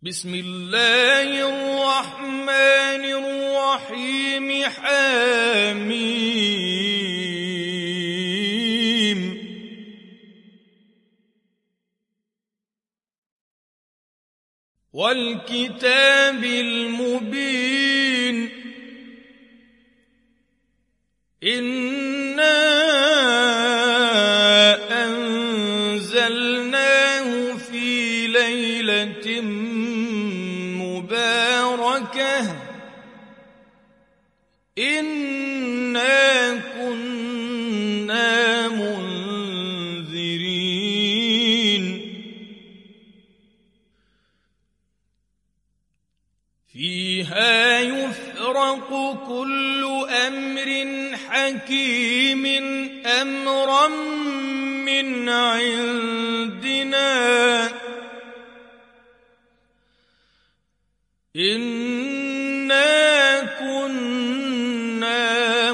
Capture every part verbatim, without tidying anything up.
بسم الله الرحمن الرحيم حميم والكتاب المبين إنا أنزلناه في ليلة مباركة إنا كنا منذرين فيها يفرق كل أمر حكيم أمرا من عندنا إنا كنا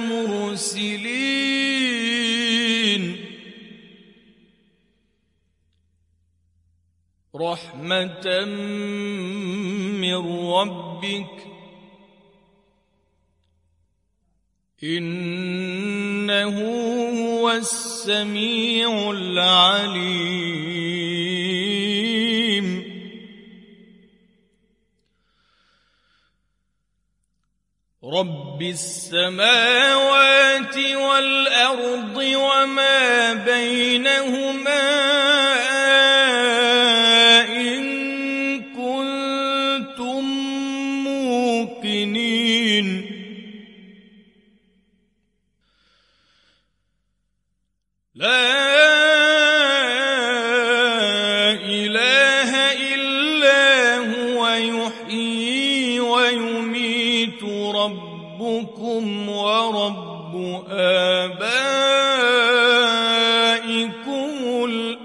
مرسلين رحمة من ربك إنه هو السميع العليم رب السماوات والأرض وما بينهما إن كنتم موقنين لا إله إلا هو يحيي ويميت ربكم ورب آبائكم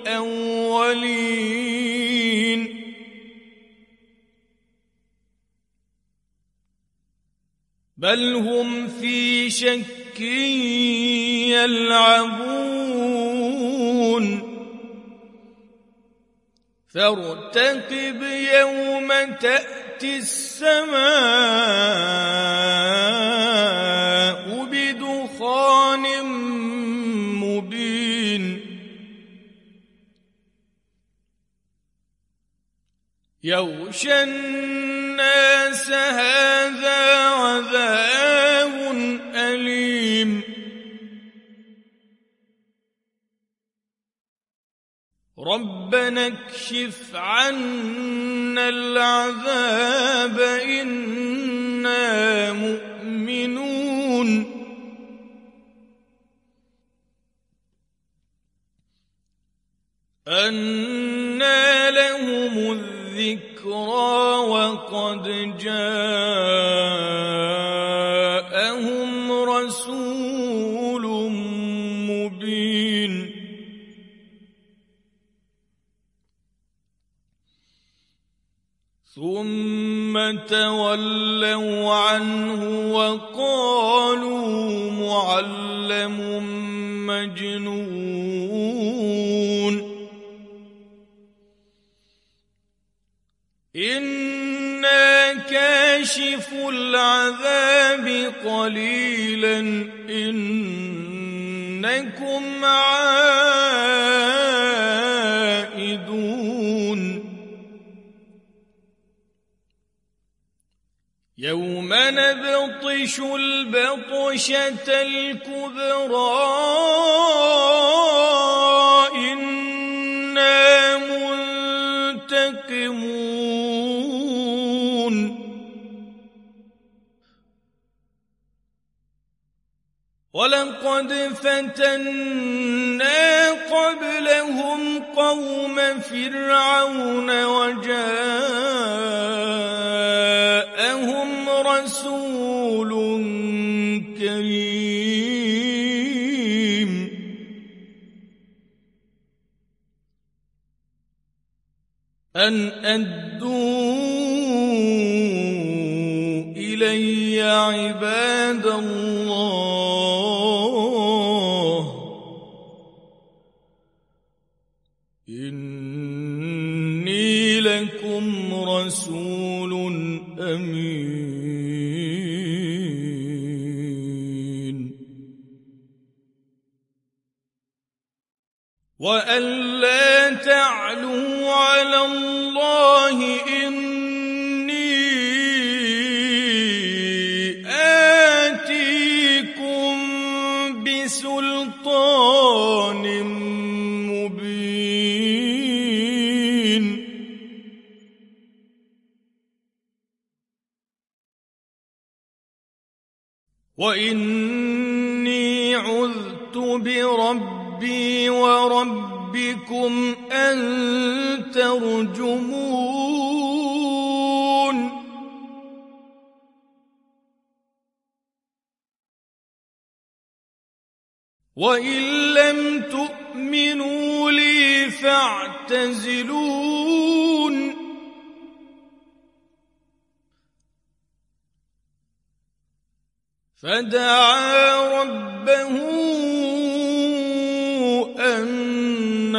الأولين بل هم في شك يلعبون فارتقب يوم تأتي السماء بدخان مبين يغشى الناس هذا عذاب أليم ربنا اكشف عنا العذاب إنا مؤمنون أنى لهم الذكرى وقد جاءهم رسول مبين ثم تولوا عنه وقالوا معلم مجنون إنا كاشف العذاب قليلا إنكم عائدون يوم نبطش البطشة الكبرى إنا منتقمون ولقد فتنا قبلهم قوم فرعون وجاءهم رسول كريم أن أدوا إلي عباد الله إني لكم رسول أمين وأن لا تعلوا على الله إني آتيكم بسلطان مبين وإني عذت بربي وربكم أن ترجمون وإن لم تؤمنوا لي فاعتزلون فدعا ربه أن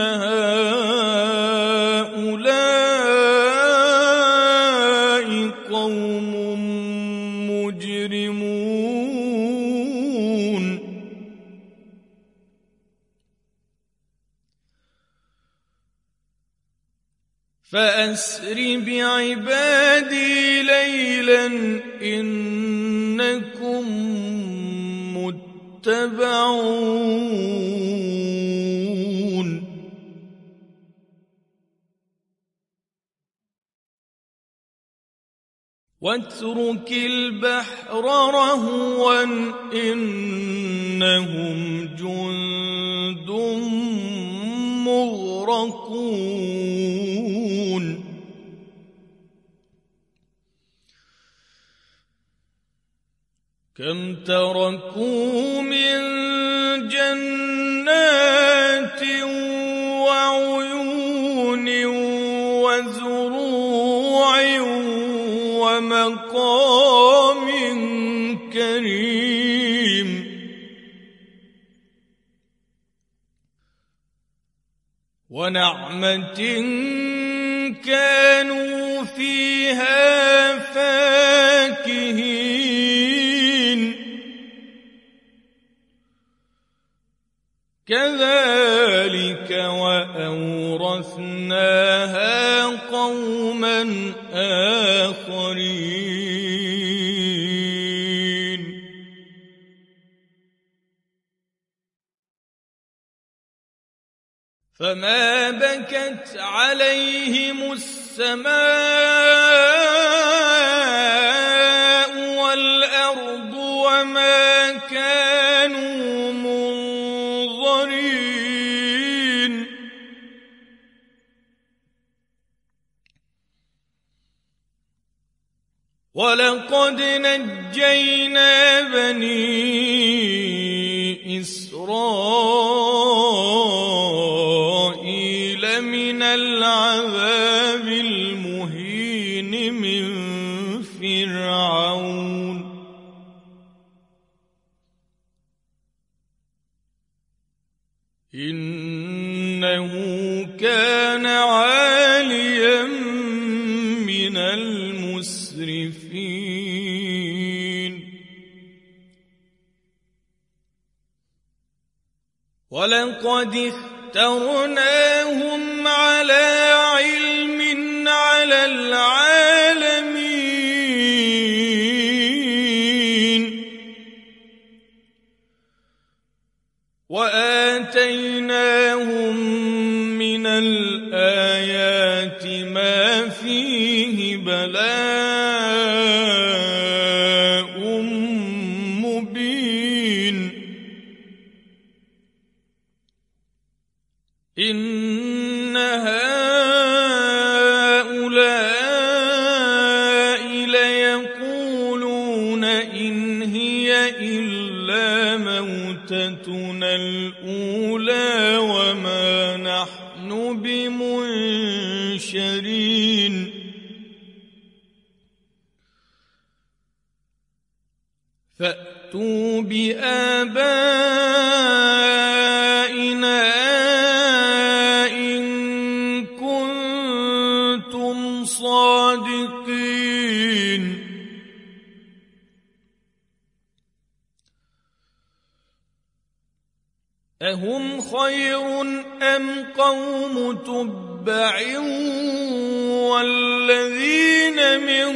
هؤلاء قوم مجرمون فأسر بعبادي ليلا إنكم متبعون واترك البحر رهوا إنهم جند مغرقون كم تركوا من جنات وعيون وزروع ومقام كريم ونعمة كانوا فيها فاكهين كذلك وأورثناها قوما آخرين فما بكت عليهم السماء والأرض وما كانوا منظرين ولقد نجينا بني إسرائيل من العذاب المهين من فرعون إنه كان عاليا من المسرفين ولقد اخترناهم على علم على العالمين وآتيناهم من الآيات ما فيه بلاء مبين إن هؤلاء ليقولون إن هي إلا موتتنا الأولى وما نحن بمنشرين فأتوا بآبائنا إن كنتم صادقين الصادقين أهم خير أم قوم تبع والذين من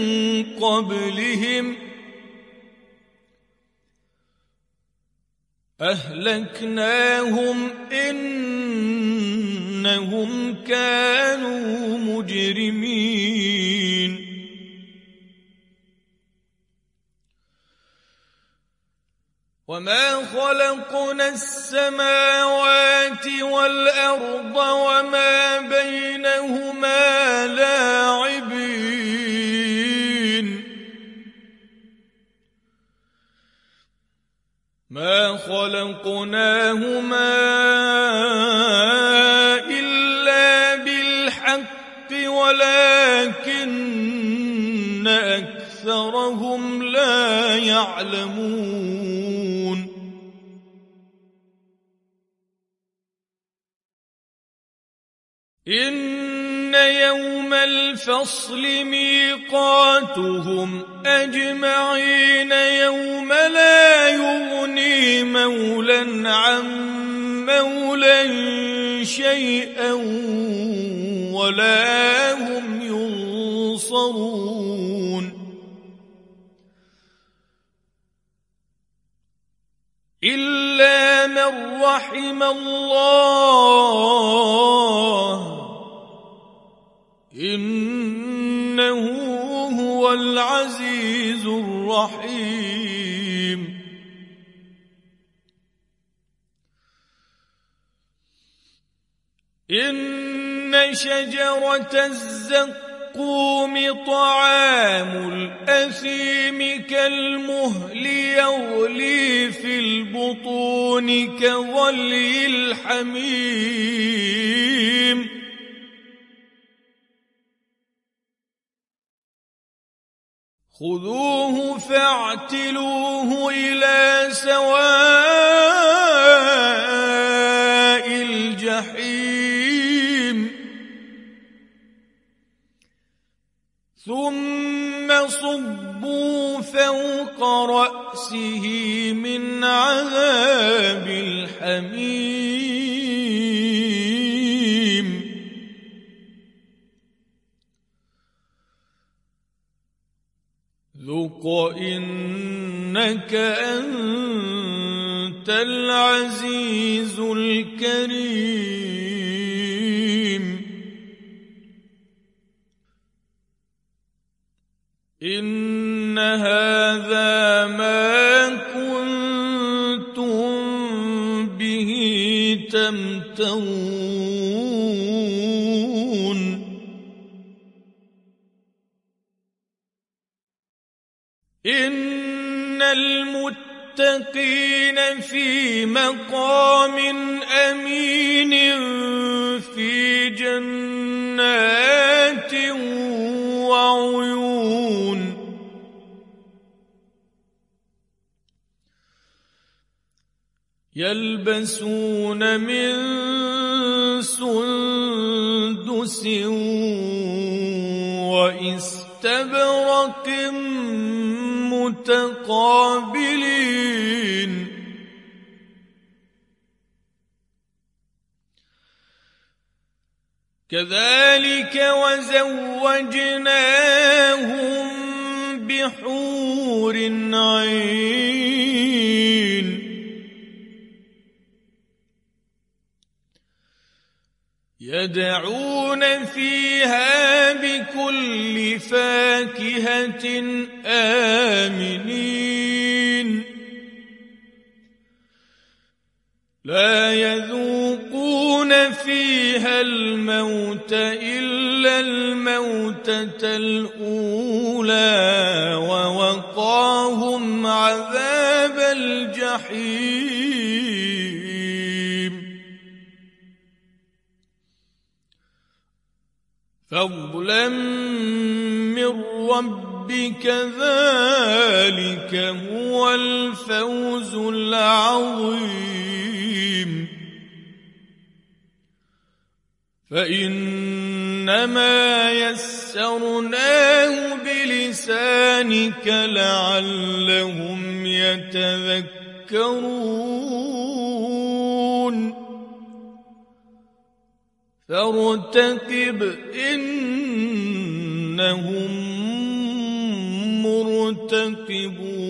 قبلهم أهلكناهم إنهم كانوا مجرمين وما خلقنا السماوات والأرض وما بينهما لاعبين ما خلقناهما إلا بالحق ولكن أكثرهم لا يعلمون إن يوم الفصل ميقاتهم أجمعين يوم لا يغني مولا عن مولا شيئا ولا هم ينصرون إلا من رحم الله إنه هو العزيز الرحيم إن شجرة الزقوم طعام الأثيم كالمهل يغلي في البطون كغلي الحميم خذوه فاعتلوه إلى سواء الجحيم ثم صبوا فوق رأسه من عذاب الحميم ذق إنك أنت العزيز الكريم إن هذا ما كنتم به تمترون إن المتقين في مقام أمين في جنات وعيون يلبسون من سندس وإستبرق متقابلين كذلك وزوجناهم بحور عين يدعون فيها بكل فاكهة آمنين لا يذوقون فيها الموت إلا الموتة الأولى ووقاهم عذاب الجحيم فضلا من ربك ذلك هو الفوز العظيم فإنما يسر فيسرناه بلسانك لعلهم يتذكرون فارتقب إنهم مرتقبون